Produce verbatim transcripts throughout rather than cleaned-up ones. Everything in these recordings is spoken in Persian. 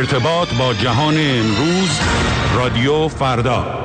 ارتباط با جهان امروز، رادیو فردا.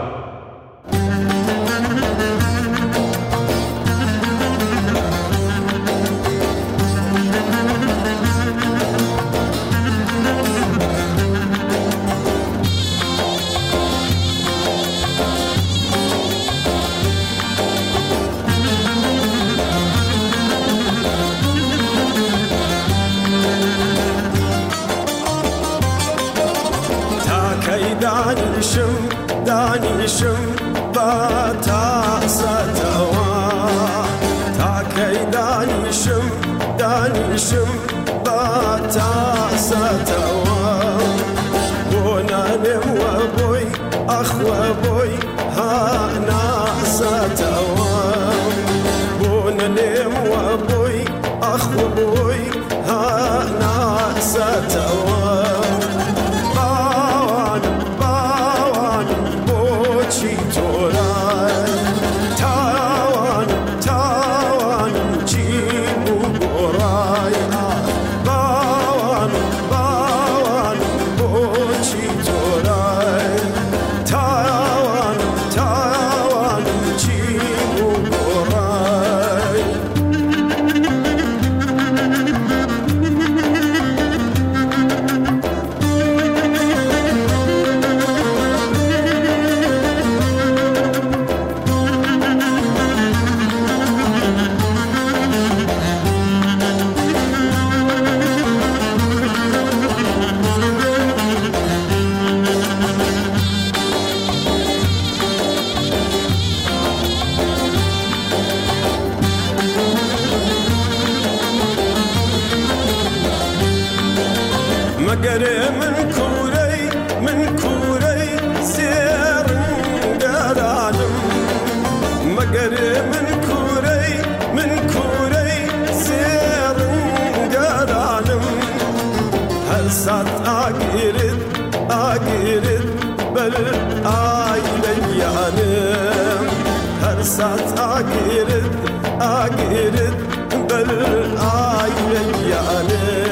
دانشم دانشم با تا ستوا تا کی دانشم دانشم با تا ستوا بونانم و بوی اخ و بوی ها ناستوا بونانم و بوی اخ و بوی ها ناستوا مگر من کوری من کوری سیرم گرانم مگر من کوری من کوری سیرم گرانم هر سات آگیرد آگیرد بل آیلیانم هر سات آگیرد آگیرد بل آیلیانم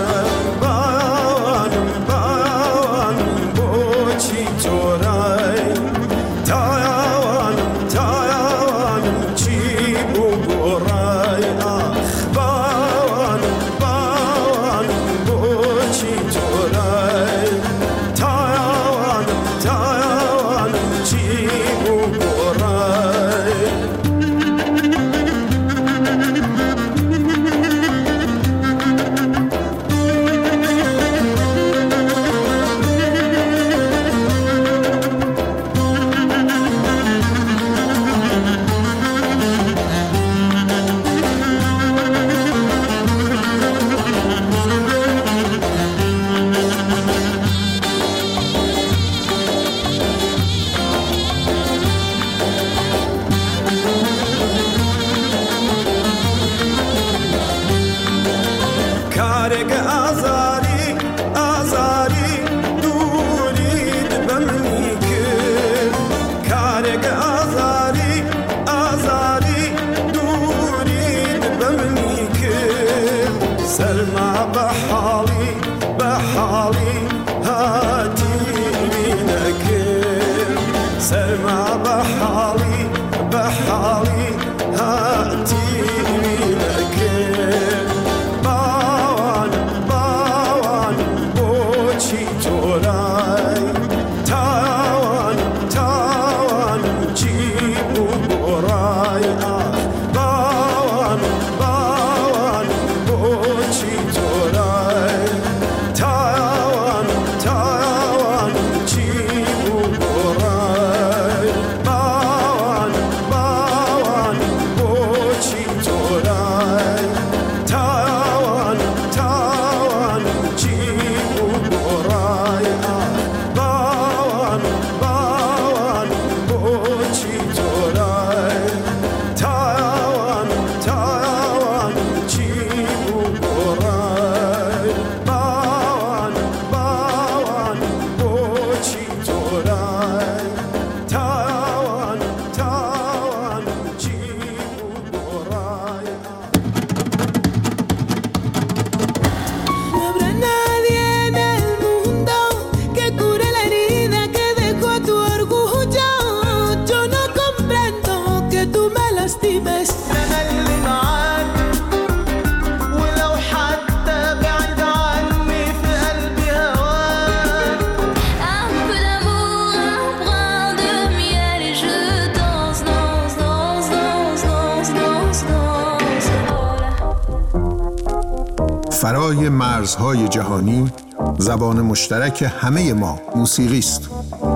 سلمى بحالي بحالي هاتي منك سلمى بحالي بحالي هاتي منك باوان باوان بوشي توراي تاوان تاوان جيبو براي باوان باوان Taiwan فرای مرزهای جهانی زبان مشترک همه ما موسیقی است.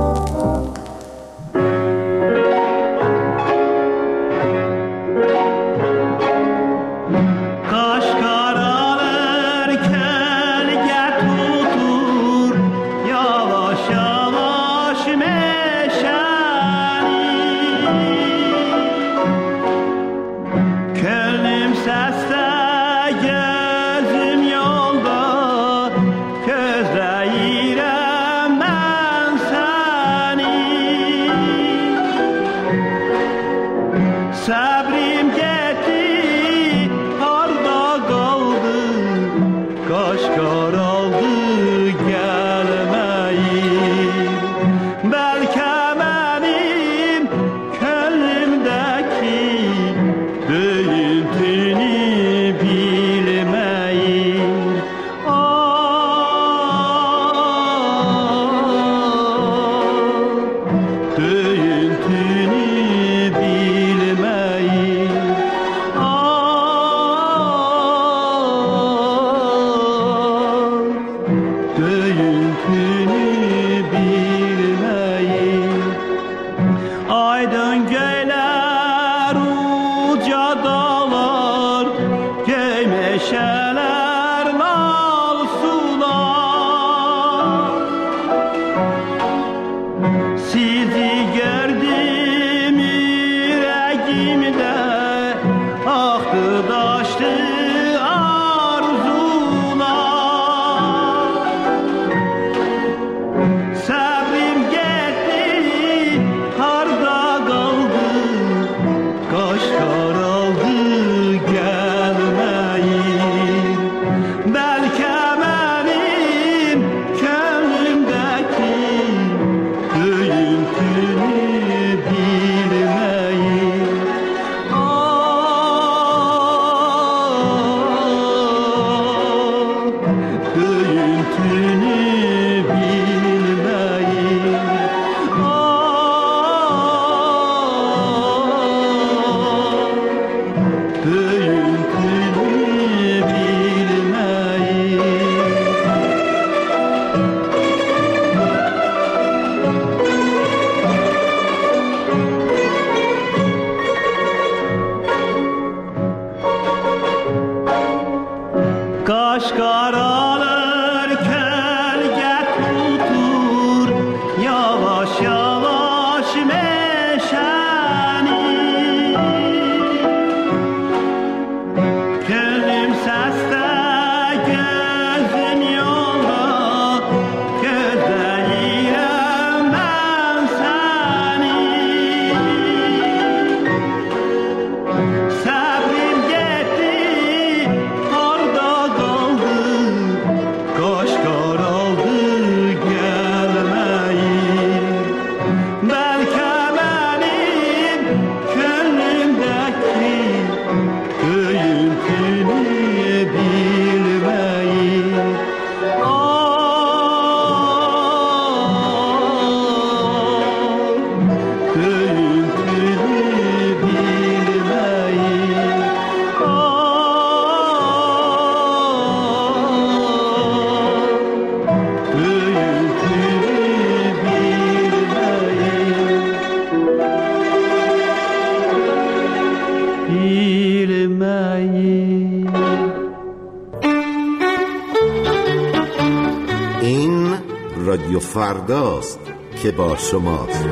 این رادیو فرداست که با شماست.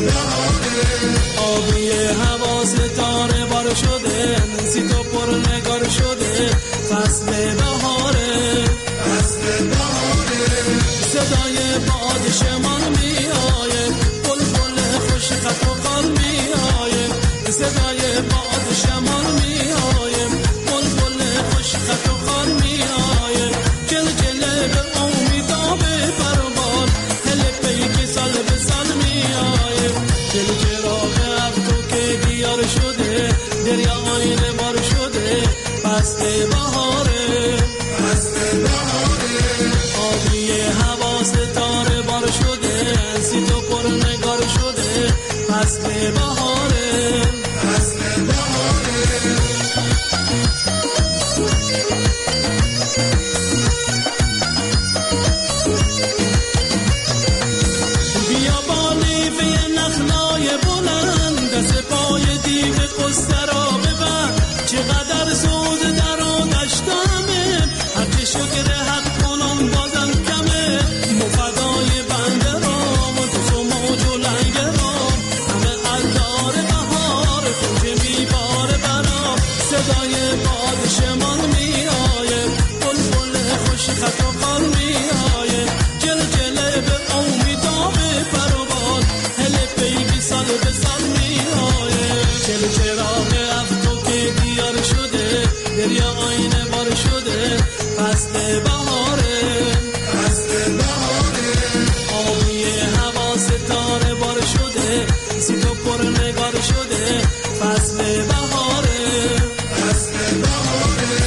آبی هوا ستاره بار شده سی تو پر نگاه فصل بهاره فصل بهاره صدای باد شمال میآید بلبل خوش خط و خال میآید صدای باد شمال میآید بلبل خوش خط و خال میآید جل جل به امیداب پروبال هل پیک سال به سال میآید جل چراغ ابرو که دیار شده دریا آینه بار شده فصل بهاره فصل بهاره آبی هوا ستاره بار شده سی تو پر نگار شده فصل بهاره فصل بهاره بیا بالیفه نخلای بلند دست پای دیو قصه را ببر چقدر سوز در آتش دمه هرچه شکر حق کنم بازم کمه مفدای بنده رام تو موج و لنگ رام همه الدار بهار کنج میبار برام صدای باد شمال میآید بلبل خوش خط و خال میآید جل جله به امیداب پروبال هل پیگی سال به سال میآید چل چراغ افکو که دیار شده دریا آینه بار شده فصل بهاره فصل بهاره آبی هوا ستاره بار شده سی تو پر نگار شده فصل بهاره فصل بهاره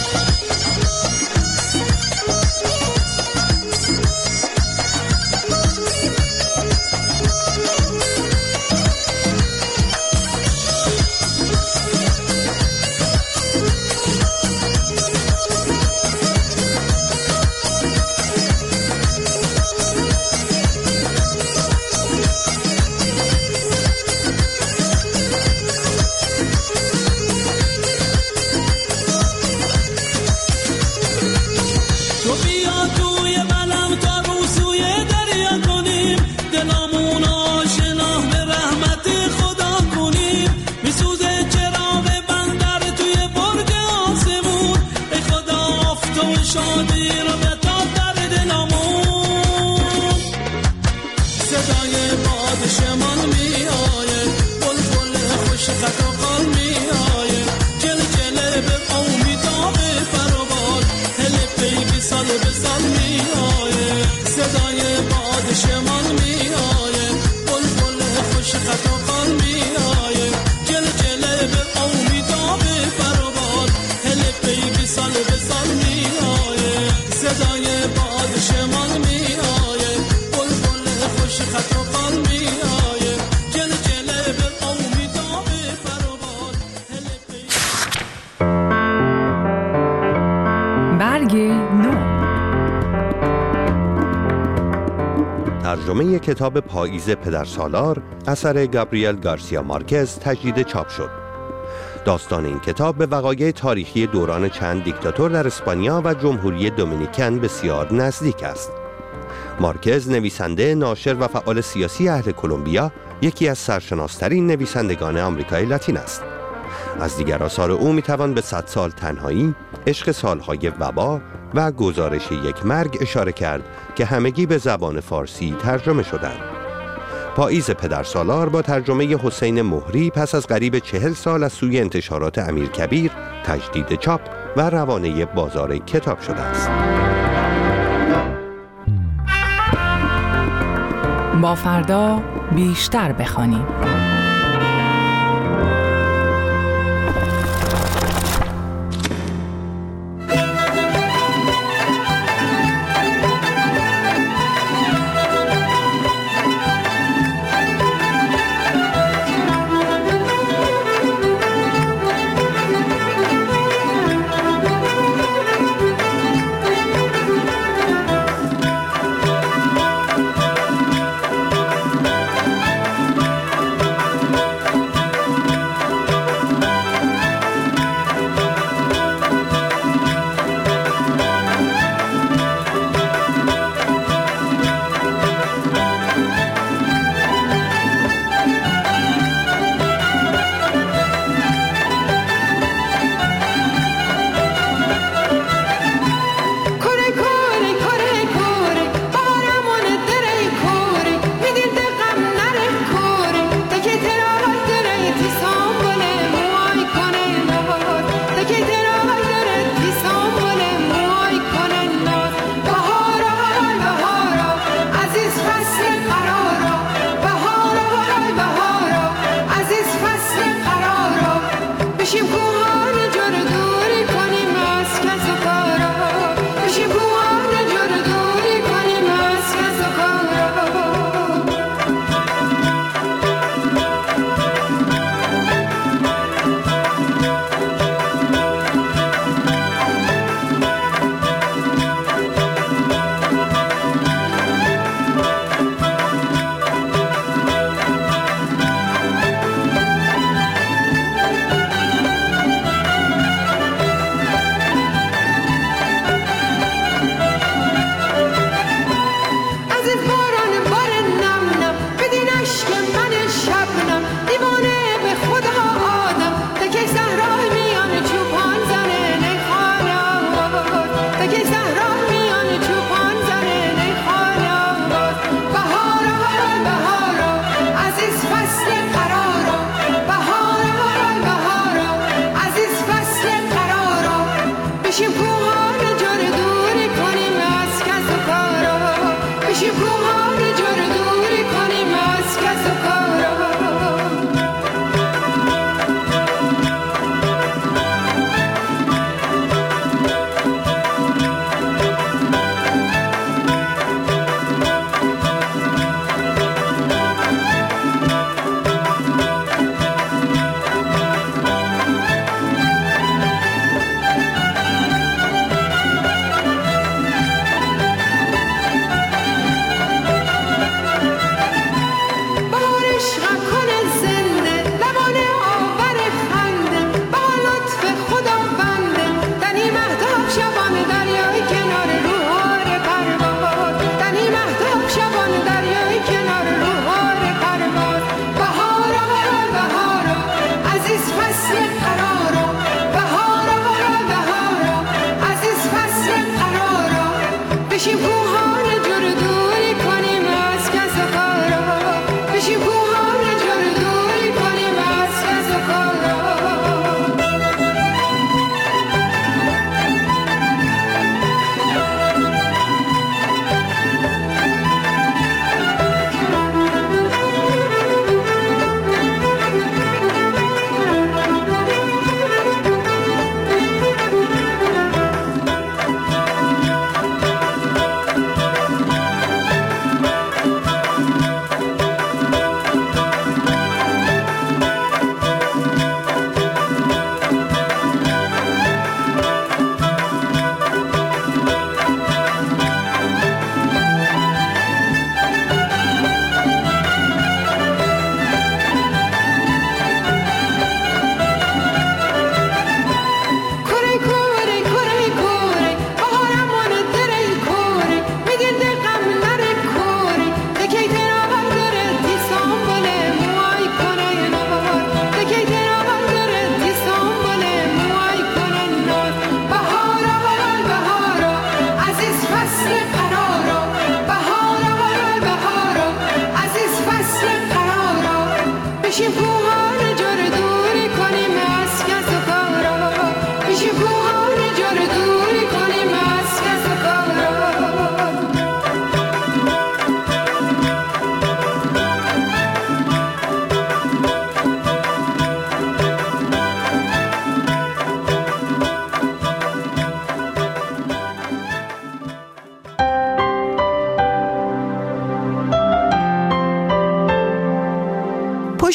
تو بیا توی بلم تا رو سوی دریا کنیم دلامون آشنا به رحمت خدا کنیم میسوزه چراغ بندر توی برج آسمون ای خدا افت و شادی رو بتا در دلامون صدای باد شمال میآید بلبل خوش خط و خال میآید جل جله به امیداب پروبال هل پیگی سال به سال میآید صدای باد شمال میآید بلبل خوش خط و خال میآید جل جله به امیداب پروبال هل پیگی سال به سال میآید صدای باد شمال میآید بلبل خوش خط و خال میآید جل جله به امیداب پروبال هل پیگی برگ نو. ترجمه کتاب پاییز پدرسالار اثر گابریل گارسیا مارکز تجدید چاپ شد. داستان این کتاب به وقایع تاریخی دوران چند دیکتاتور در اسپانیا و جمهوری دومینیکن بسیار نزدیک است. مارکز نویسنده، ناشر و فعال سیاسی اهل کلمبیا، یکی از سرشناس‌ترین نویسندگان آمریکای لاتین است. از دیگر آثار او میتوان به صد سال تنهایی، عشق سالهای وبا و گزارش یک مرگ اشاره کرد که همگی به زبان فارسی ترجمه شدند. پاییز پدرسالار با ترجمه حسین مهری پس از قریب چهل سال از سوی انتشارات امیرکبیر تجدید چاپ و روانه بازار کتاب شده است. با فردا بیشتر بخوانیم.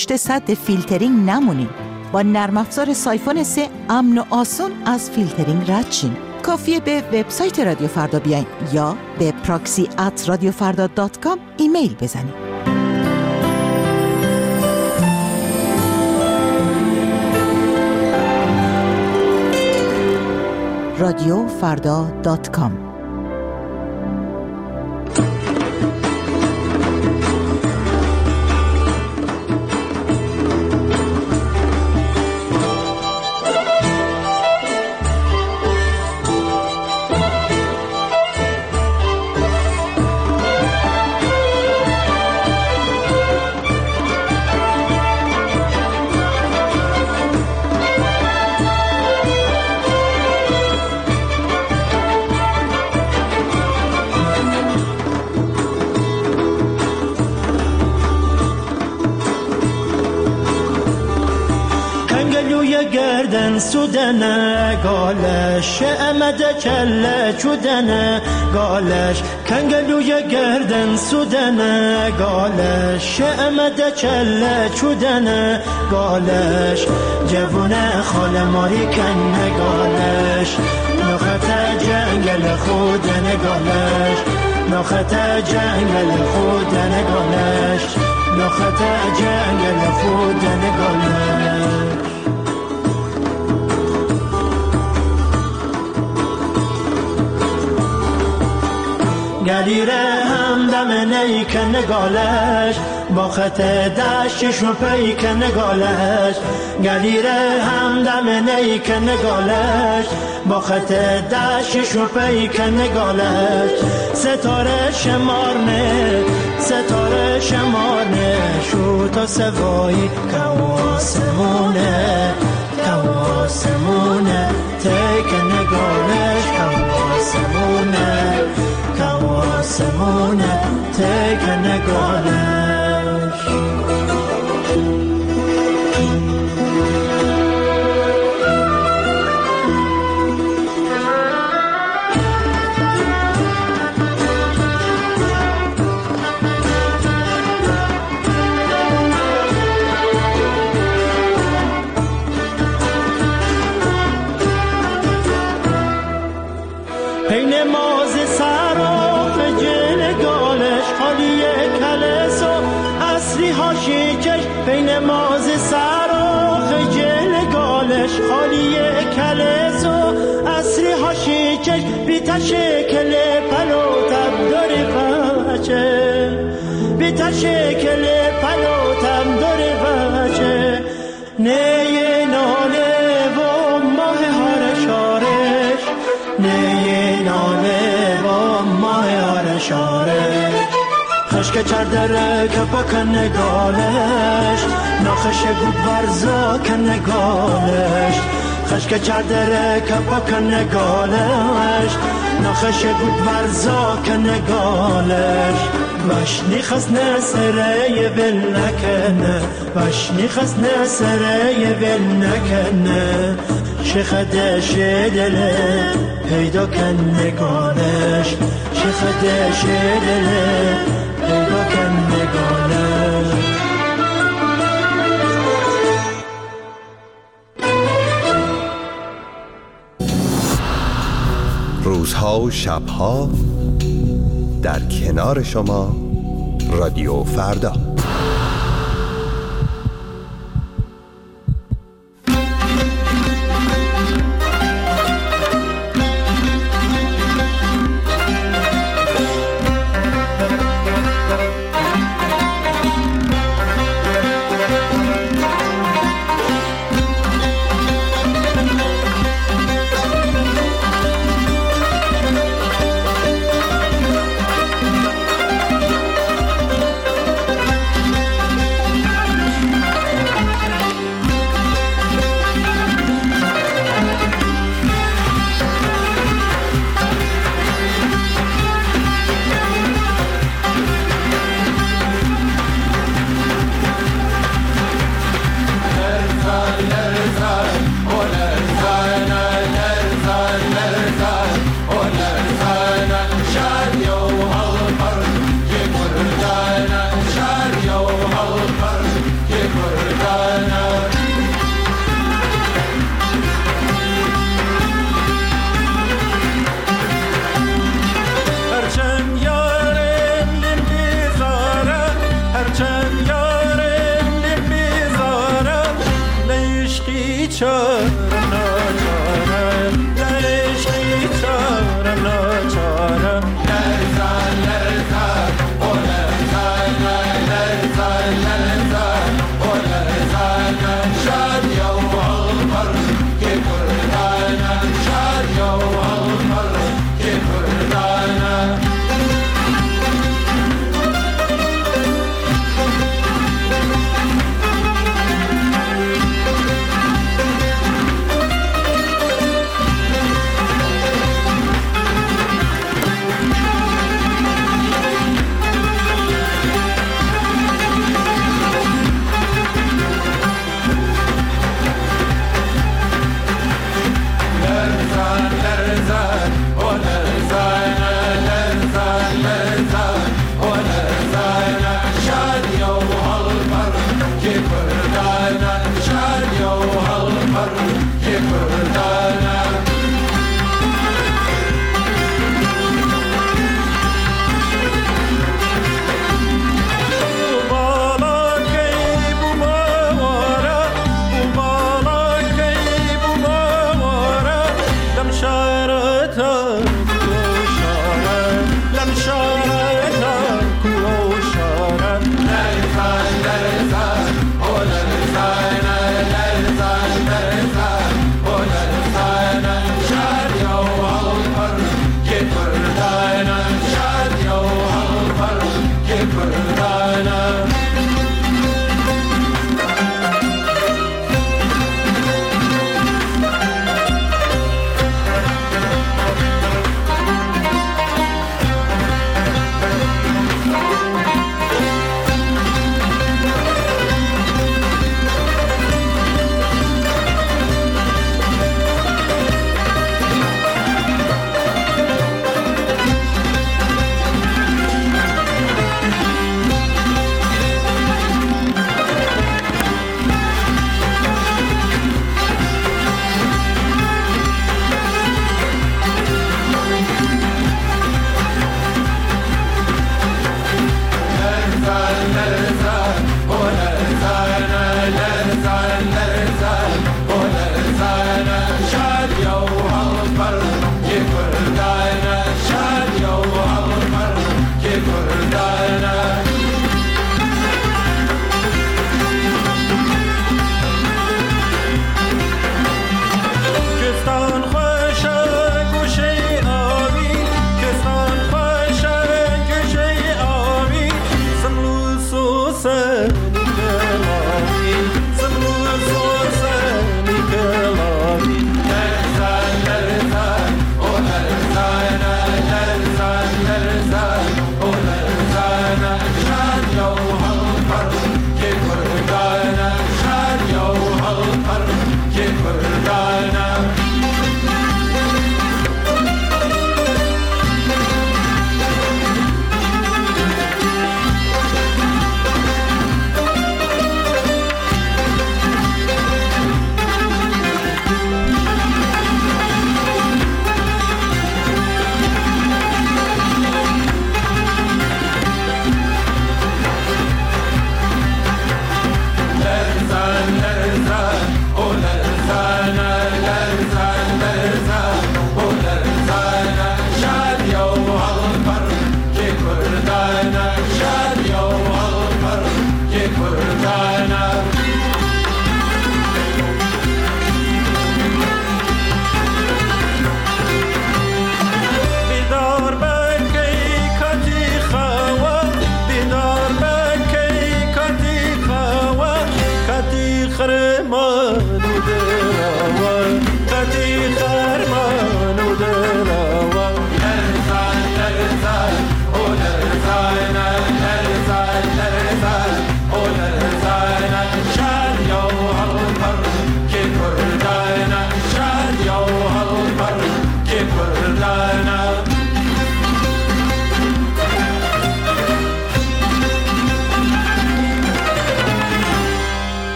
پشت سد فیلترینگ نمونین. با نرم افزار سایفون سه امن و آسون از فیلترینگ رد شین. کافیه به وبسایت رادیو فردا بیاین یا به پراکسی ات رادیو فردا دات کام ایمیل بزنین. رادیو فردا دات کام. گردن سودنه گالش امده کله چودنه گالش کنگلوی گردن سودنه گالش امده کله چودنه گالش جوونه خال ماری کنه گالش نخت جنگل خودنه گالش نخت جنگل خودنه گالش نخت جنگل خودنه گالش گلیره همدم نیکن نگالش با خط دشتش و پیکن نگالش گلیره همدم نیکن نگالش با خط دشتش و پیکن نگالش ستاره شمارنه ستاره شمارنه شو تا سوایی کواسمونه کواسمونه تیکن نگالش کواسمونه کواسمونه تیک نگالش پین ماز سراخ جل گالش خالی کلس و اصلی هاشی چش پین ماز سراخ جل گالش خالی کلس و اصلی هاشی چش بیتا شکل پلو تب داری بچه بیتا شکل پلو تب داری بچه نیه ناله و ماه هار شارش نیه ناله و ماه هار شارش خشک چردره که پاک نگالش ناخش گود ورزا که نگالش خشک چردره که پاک نگالش ناخش گود ورزا که نگالش وشنی خسنه سره ول نکنه وشنی خسنه سره ول نکنه شخدش دله پیدا کن نگالش شخدش دله پیدا کن نگالش روزها و شبها در کنار شما رادیو فردا.